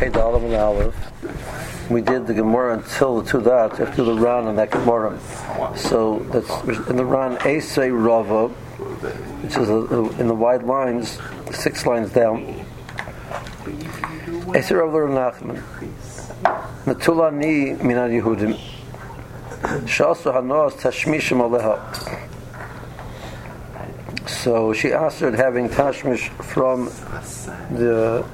Dalam and Aleph. We did the Gemara until the two dots after the Ran on that Gemara. So that's in the Ran Esei Rava, which is in the wide lines, 6 lines down. Esei Rava Nachman. Natulani Minad Yehudim. Shasu Hanos Tashmishim Aleha. So she asked her having tashmish from the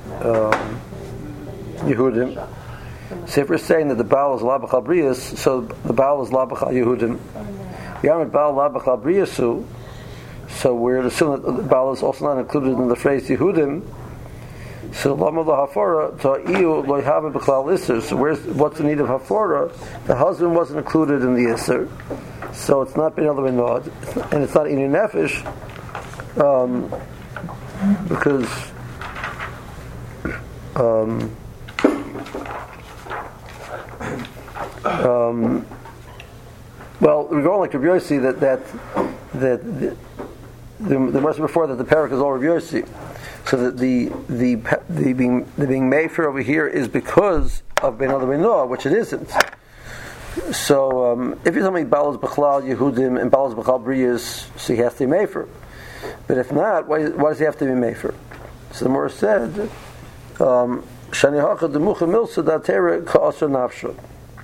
Yehudim. So if we're saying that the Baal is Labachal Brias, so the Baal is Labachal Yehudim. Yamid Baal Labachal Briasu, so we're assuming that the Baal is also not included in the phrase Yehudim. So Lama Hafara Ta'iyu Loihabe B'Klal Isser. So what's the need of Hafara? The husband wasn't included in the Isser, so it's not Ben Eloi Nod, and it's not Inu Nefesh, because well, we're going like Rabbi Yossi that the verse before that the parak is all Rabbi Yossi. So that the being Mefer over here is because of Ben Eloi Noah, which it isn't. So if you're telling me Baal is B'Chlal Yehudim and Baal is B'Chlal Brias, so he has to be Mefer. But if not, why does he have to be Mefer? So the Gemara said, Shani Hacha Demucha Milsa Datera Ka'asar Nafsha.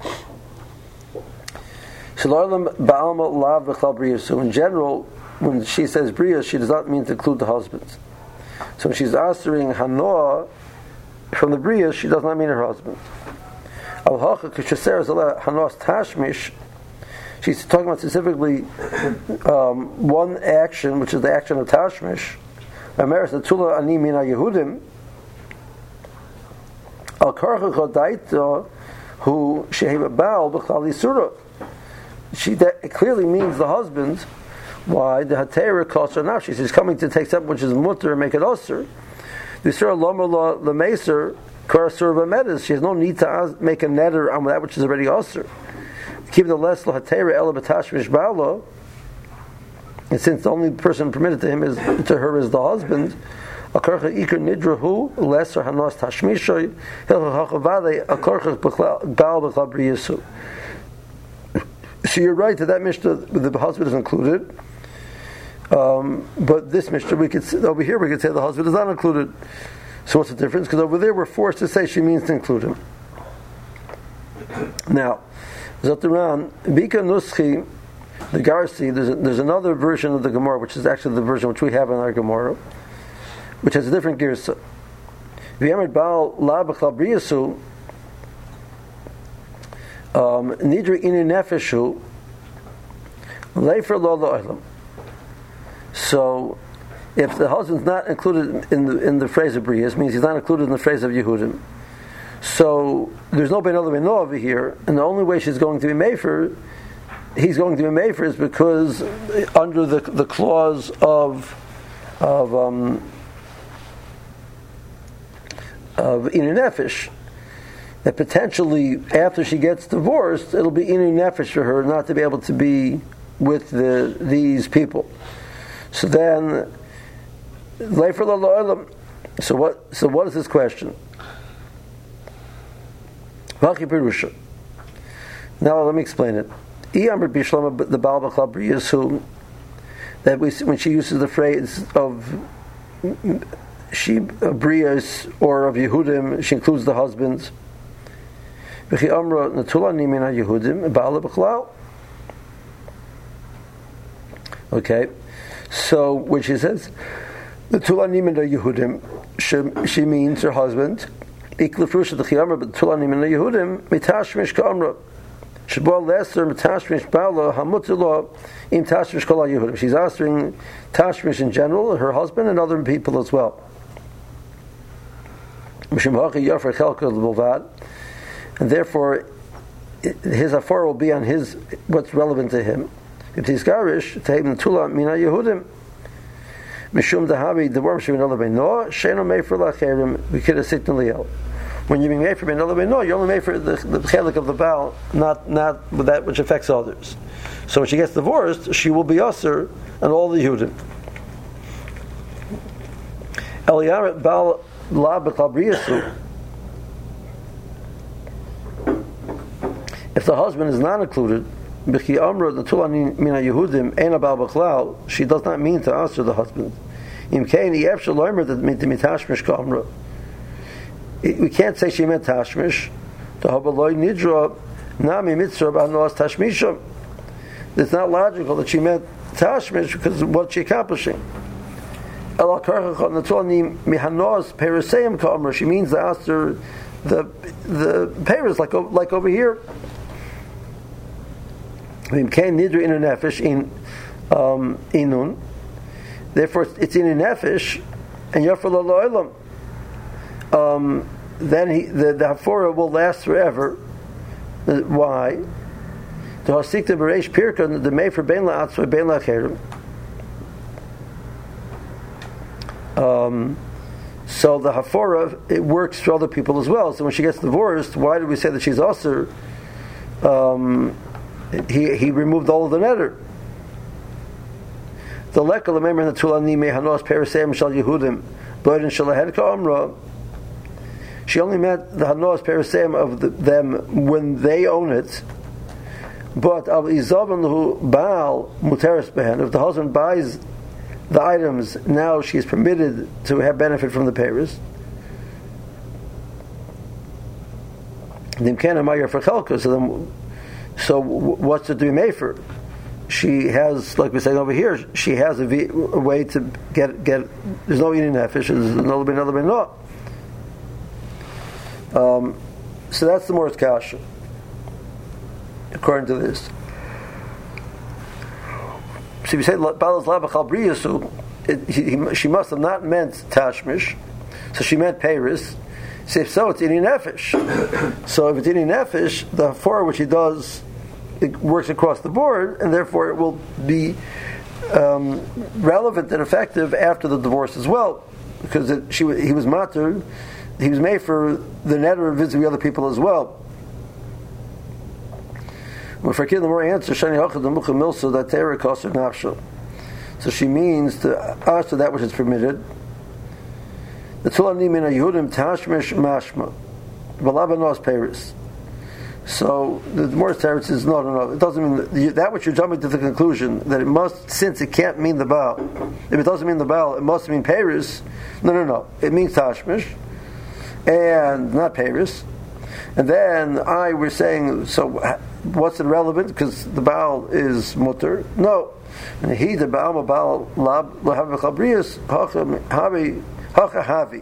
So Ba'alma Lav B'Chlal Brias. So in general, when she says Brias, she does not mean to include the husbands. So when she's answering Hanoah from the Brias, she does not mean her husband. Al-Hacha K'Shaser Hanoah's Tashmish, she's talking about specifically one action, which is the action of Tashmish. Ameris Natula Ani Mina Yehudim Al-Karcha Chodaita who Sheheva Baal B'Chlal Yisura. That clearly means the husband. Why? The Hatera calls her now. She's coming to take something which is mutter and make it osir. The Surah Lomar the Maser Karasur V'Medes. She has no need to make a netter on that which is already osir. Keep the less Hatera Ela B'Tashmish Ba'ala. And since the only person permitted to her is the husband, Akarcha Iker Nidrahu Lesser Hanos Tashmishoy Hilchachavade Akarcha Baal B'Chlal Briyasu. So you're right that Mishnah the husband is included. But this Mishnah, over here we could say the husband is not included. So what's the difference? Because over there we're forced to say she means to include him. Now, Zotaran, Bika Nuschi, the Garsi, there's another version of the Gemara, which is actually the version which we have in our Gemara, which has a different Girsa. V'yamid Baal La B'Chlal Briyasu Nidri Inu Nefeshu Leifer Lo Lo'elam. So, if the husband's not included in the phrase of Brias, means he's not included in the phrase of Yehudim. So there's no Ben Eloi Noah over here, and the only way he's going to be Mefer is because under the clause of Inu Nefesh, that potentially after she gets divorced, it'll be Inu Nefesh for her not to be able to be with these people. So then, so what is this question? Now let me explain it. The Baal B'Chlal Briyasu, that when she uses the phrase of Brias or of Yehudim, she includes the husbands. Okay, so when she says the Tulanim and Yehudim, she means her husband. Iklefrusha the Chiyamra, but Tulanim and Yehudim mitashmish ka'amra. Shebol leser mitashmish bala hamutilo im tashmish kol Yehudim. She's answering tashmish in general, her husband and other people as well. And therefore, his afar will be on what's relevant to him. If he's garish, tehim tula mina Yehudim. Mishum dahavi devar shivin olav no sheno mefer lacherim v'kida sitn liel. When you're being made for another no, you're only made for the chelik of the Baal, not with that which affects others. So when she gets divorced, she will be usher and all the Yehudim. Eliyaret Baal La B'Chlal Briyasu. If the husband is not included, she does not mean to answer the husband. We can't say she meant tashmish. It's not logical that she meant tashmish because of what she's accomplishing. She means to answer the payers like over here. Therefore, it's in a nefesh, and yafar la'olam. Then the hafora will last forever. Why? The hasikta b'reish pirka the mefer ben la'atzma ben la'cherim. So the hafora, it works for other people as well. So when she gets divorced, why did we say that she's usher? He removed all of the netter. The lekal remember in the tulani mehanos perisem shal Yehudim boydin shalahed ka'amra. She only meant the hanos perisem of them when they own it. But al izavan hu baal muteris behen. If the husband buys the items, now she is permitted to have benefit from the payers. So what's it to be made for? She has, like we say over here, she has a way to get. There's no eating nefesh. There's another no. So that's the Mor's kasha, according to this. So if you say Balas Labachal Briyasu, she must have not meant Tashmish, so she meant Paris. So if so, it's eating nefesh. So if it's eating nefesh, the hafara which he does, it works across the board, and therefore it will be relevant and effective after the divorce as well, because he was matur, he was made for the netter of visiting other people as well. When Fakir the more answer, Shani Hachad the Mucha Milsa that Terah Kosser Nafshel. So she means to ask to that which is permitted. The Tulani Mina Yehudim Tashmish Mashma. Valabanos Paris. So the Morris Teretz is no. It doesn't mean that which you're jumping to the conclusion that it must, since it can't mean the Baal. If it doesn't mean the Baal, it must mean Paris. No. It means Tashmish and not Paris. And then we're saying, so what's it relevant? Because the Baal is mutter. No. And he, the Baal lab lahavichabrius havi havi.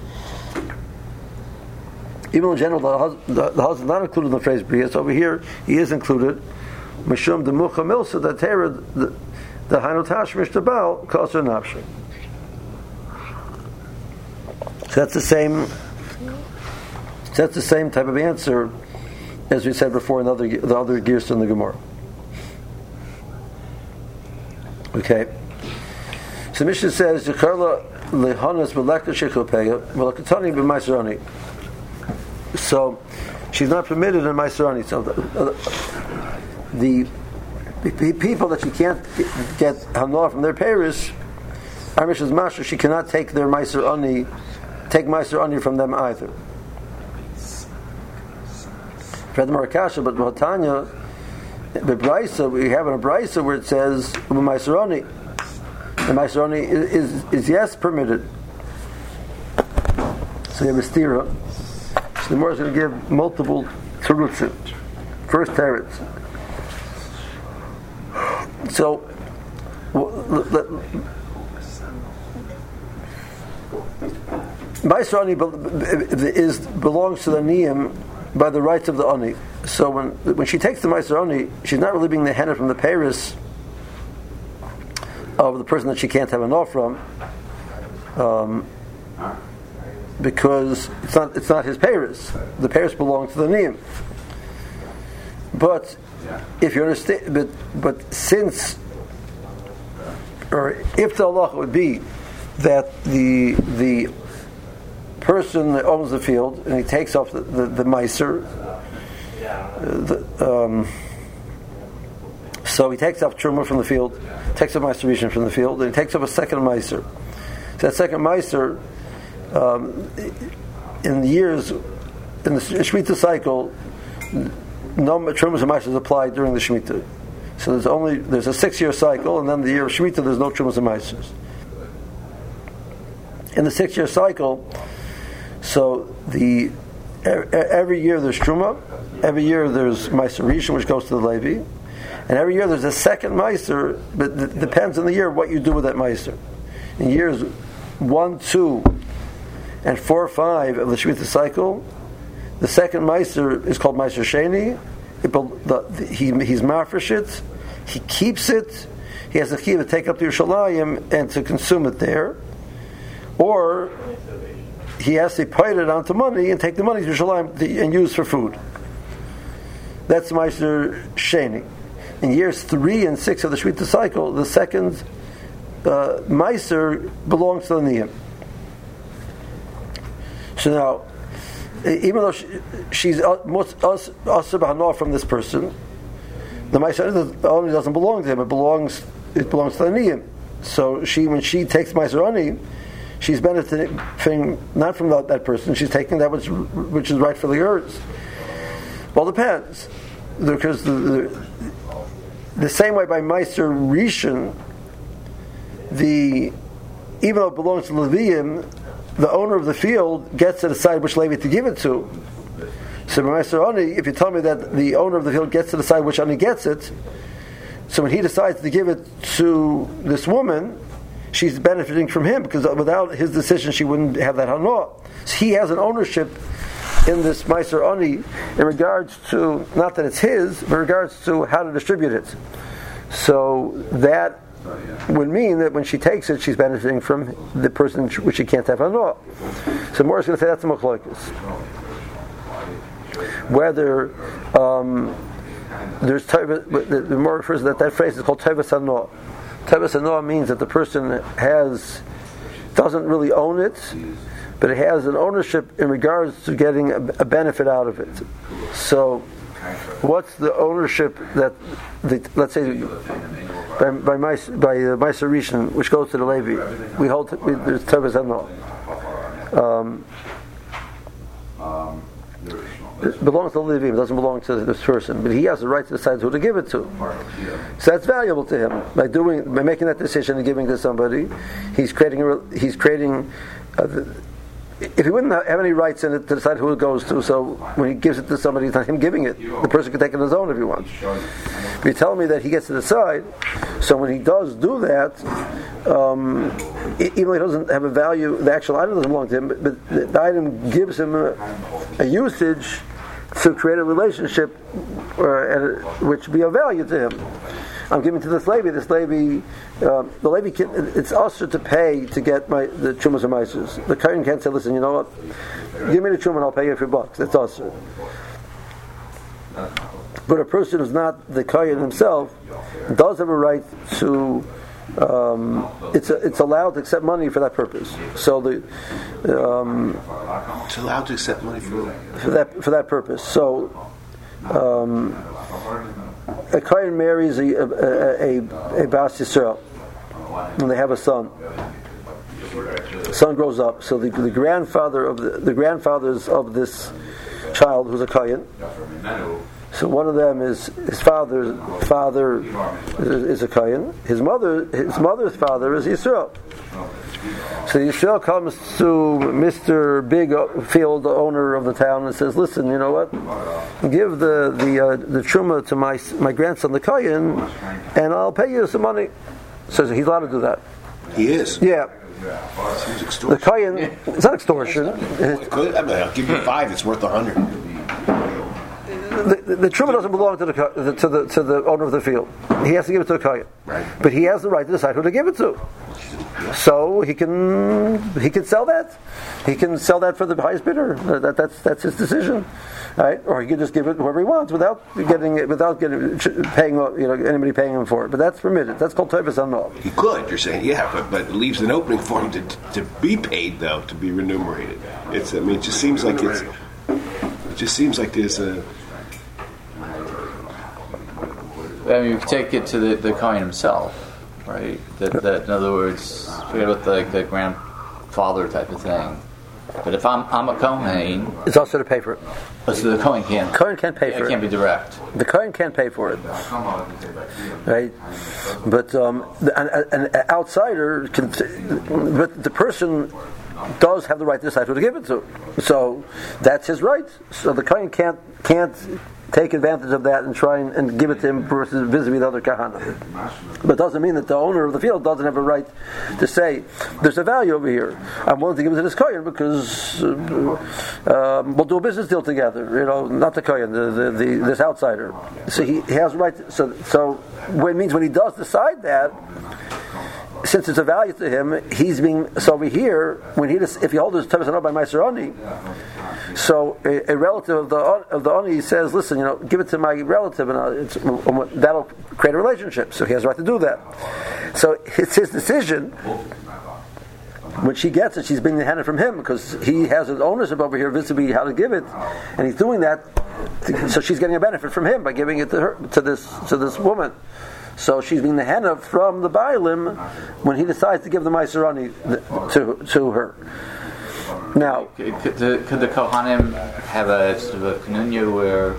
Even in general, the husband is not included in the phrase brius. Over here, he is included. Mishum the mucha milsa that tera the hanu tashmish the Baal kosher nafshe. So that's the same. So that's the same type of answer as we said before in the other gears in the Gemara. Okay. So Mishnah says, so she's not permitted in Maiserani. So the people that she can't get Hanor from their Paris, Amish's Masha, she cannot take their Maiserani from them either. But Tanya, the Brisa, we have in a Brisa where it says Maiserani. The Maiserani is yes permitted. So you have a stira. So the Gemara is going to give multiple terutzim. First teretz. So Maiserani belongs to the niyam by the rights of the Ani. So when she takes the Meiser Ani, she's not really being the henna from the Paris of the person that she can't have enough from, because it's not his Paris. The Paris belongs to the Niyam. But if you understand, but since, or if the halacha would be that the person that owns the field and he takes off the meiser, so he takes off truma from the field, takes off meiser rishon from the field, and he takes off a second meiser. So that second meiser, in the Shemitah cycle, no Trumas and Maasers applied during the Shemitah. So there's a 6-year cycle, and then the year of Shemitah there's no Trumas and Maasers. In the 6-year cycle, so every year there's Truma, every year there's Meiser Rishon, which goes to the Levi, and every year there's a second Meiser, but it depends on the year what you do with that Meiser. In years 1, 2, and 4, 5 of the Shemitah cycle, the second Meiser is called Meiser Sheni. He's mafresh, he keeps it, he has the key to take up to Yerushalayim and to consume it there, or he has to pay it onto money and take the money to Yerushalayim and use for food. That's Meiser Sheni. In years 3 and 6 of the Shemitah cycle, the second Meiser belongs to the Niyim. So now, even though she's Asr B'Hanor from this person, the Meiser only doesn't belong to him. It belongs to the Niyim. So when she takes Meiser Ani, she's benefiting not from that person. She's taking that which is rightfully hers. Well, it depends, because the same way by Meiser Rishon, even though it belongs to Leviim, the owner of the field gets to decide which Levi to give it to. So by Meiser Ani, if you tell me that the owner of the field gets to decide which Ani gets it, so when he decides to give it to this woman, she's benefiting from him, because without his decision she wouldn't have that Hana. So he has an ownership in this Meiser Ani in regards to, not that it's his, but in regards to how to distribute it. So that would mean that when she takes it, she's benefiting from the person which she can't have Hana. So Morris is going to say that's a machlokes. Whether there's the more refers to that phrase is called Tevas Hana. Tevas Hana means that the person doesn't really own it, but it has an ownership in regards to getting a benefit out of it. So, what's the ownership that let's say by Meiser Rishon, which goes to the Levi? We hold there's Tevas Hana. It belongs to the Levi, it doesn't belong to this person, but he has the right to decide who to give it to. So that's valuable to him by making that decision and giving it to somebody. He's creating. If he wouldn't have any rights in it to decide who it goes to, so when he gives it to somebody, it's not him giving it. The person can take it on his own if he wants. But you tell me that he gets to decide, so when he does do that, even though he doesn't have a value, the actual item doesn't belong to him, but the item gives him a usage to create a relationship which be of value to him. I'm giving to this Levi. The Levi it's also to pay to get the Trumas and Maasers. The Kohen can't say, listen, you know what? Give me the Truma and I'll pay you a few bucks. That's also. But a person who's not the Kohen himself does have a right to. It's allowed to accept money for that purpose. So it's allowed to accept money for that purpose. So. A Kohen marries a Bas Yisrael, and they have a son. The son grows up. So the grandfather of the grandfathers of this child, who's a Kohen. So one of them is his father's father is a Kohen. His mother's father is Yisrael. So Yisrael comes to Mr. Big Field, the owner of the town, and says, "Listen, you know what? Give the truma to my grandson, the Kohen, and I'll pay you some money." So he's allowed to do that. He is. Yeah. The Kohen, it's not extortion. I'll give you 5. It's worth 100. The truma doesn't belong to the owner of the field. He has to give it to the Kohen, right. But he has the right to decide who to give it to. So he can sell that. He can sell that for the highest bidder. That's his decision, right? Or he can just give it to whoever he wants without paying anybody paying him for it. But that's permitted. That's called Tevas Hana. He could. You're saying, yeah, but it leaves an opening for him to be paid though, to be remunerated. It just seems like there's a. I mean, you can take it to the Kohen himself, right? That in other words, forget about the grandfather type of thing. But if I'm a Kohen, it's also to pay for it. so the Kohen can't. Kohen can't pay for it. It can't be direct. The Kohen can't pay for it, right? But an outsider can. But the person does have the right to decide who to give it to. So that's his right. So the Kohen can't take advantage of that and try and give it to him versus vis-a-vis the other kahana. But it doesn't mean that the owner of the field doesn't have a right to say, there's a value over here. I'm willing to give it to this Kohen because we'll do a business deal together. Not the Kohen, this outsider. So he has a right. So what it means when he does decide that, since it's a value to him, he's being so over here. If he holds his Tevis Hanor by Meiser Oni, so a relative of the Oni says, "Listen, give it to my relative, and that'll create a relationship." So he has the right to do that. So it's his decision. When she gets it, she's being handed from him because he has an ownership over here vis-a-vis how to give it, and he's doing that. So she's getting a benefit from him by giving it to this woman. So she's being the henna from the Bailim when he decides to give the Meiser Ani to her. Now, could the Kohanim have a sort of a konunya where,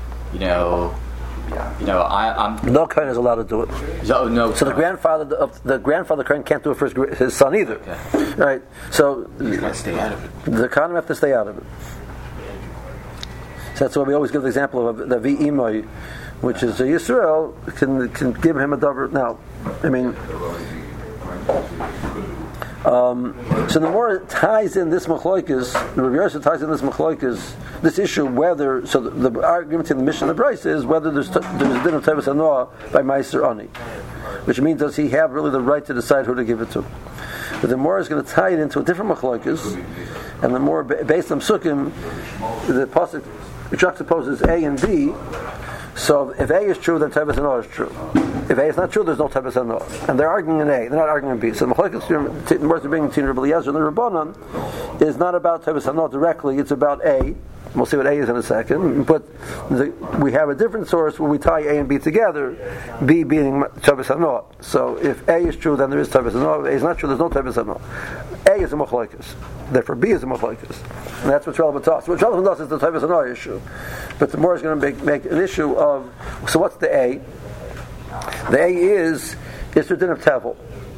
I'm no Kohen is allowed to do it. No. So the grandfather Kohen can't do it for his son either. Okay. Right. So he's got to stay out of it. The Kohanim have to stay out of it. So that's why we always give the example of the V'imai, which is Yisrael can give him a davar. Now, so the more it ties in this machloikis, the Rabbi Yosef ties in this machloikis, this issue whether. So the argument in the Mishnah and the Brisa is whether there's a din of Tevis Hanor by Meiser Ani, which means does he have really the right to decide who to give it to? But the more is going to tie it into a different machloikis, and the more based on Sukkim, the pasuk juxtaposes A and B. So if A is true, then Tevis Hanor is true. If A is not true, there's no Tevis Hanor. And they're arguing in A, they're not arguing in B. So the Machlokes, the words are being between Rabbi Eliezer and the Rabbanan, is not about Tevis Hanor directly, it's about A. We'll see what A is in a second. But we have a different source where we tie A and B together, B being Tevis Hanor. So if A is true, then there is Tevis Hanor. If A is not true, there's no Tevis Hanor. A is a Machlokes. Therefore, B is a Machlokes. And that's what's relevant to us. What's relevant to us is the Tevis Hanor issue. But the more is going to make an issue of, so what's the A? The A is the din of Tevel.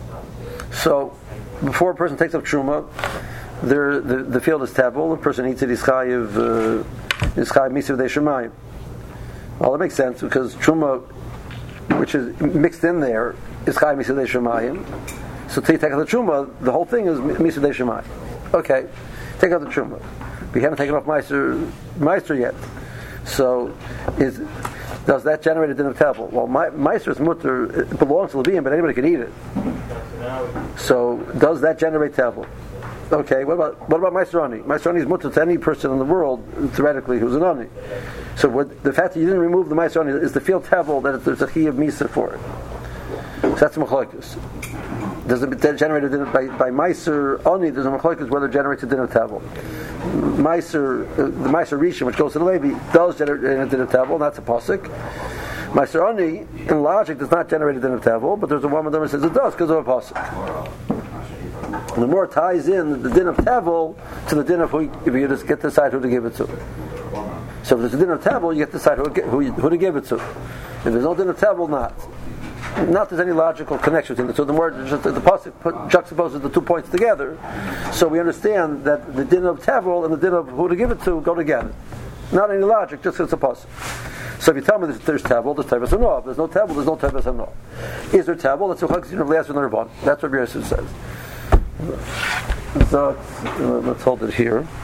So, before a person takes up Truma, the field is Tevel, the person eats it, is Chayiv Misiv Dei Shemayim. Well, that makes sense, because Truma, which is mixed in there, is Chayiv Misiv Dei Shemayim. So, to take out the Truma, the whole thing is Misiv Dei Shemayim. Okay, take out the Truma. We haven't taken off Meister yet. So, does that generate a din of Tevel? Well, Meister's mutter belongs to Levium, but anybody can eat it. So, does that generate Tevel? Okay, what about Meister Ani? Meister Ani is mutter to any person in the world, theoretically, who's an Ani. So, the fact that you didn't remove the Meister Ani is the field Tevel that there's a Chi of Misa for it. So that's the Machlokes. Does it generate a din by Meiser Ani? There's a Machlokes whether it generates a din of Tevel. The Meiser Rishon, which goes to the Levi, does generate a din of Tevel, and that's a pasuk. Meiser Ani, in logic, does not generate a din of Tevel, but there's a woman that says it does because of a pasuk. And the more it ties in the din of Tevel to the din of who you just get to decide who to give it to. So if there's a din of Tevel, you get to decide who to give it to. If there's no din of Tevel, not there's any logical connection between the two. The more just the pasuk juxtaposes the 2 points together, so we understand that the din of Tevel and the din of who to give it to go together. Not any logic, just it's a pasuk. So if you tell me that there's Tevel, there's Tevis Hanor. If there's no Tevel, there's no Tevis Hanor. Is there Tevel? That's what Rabbi Yosef says. So let's hold it here.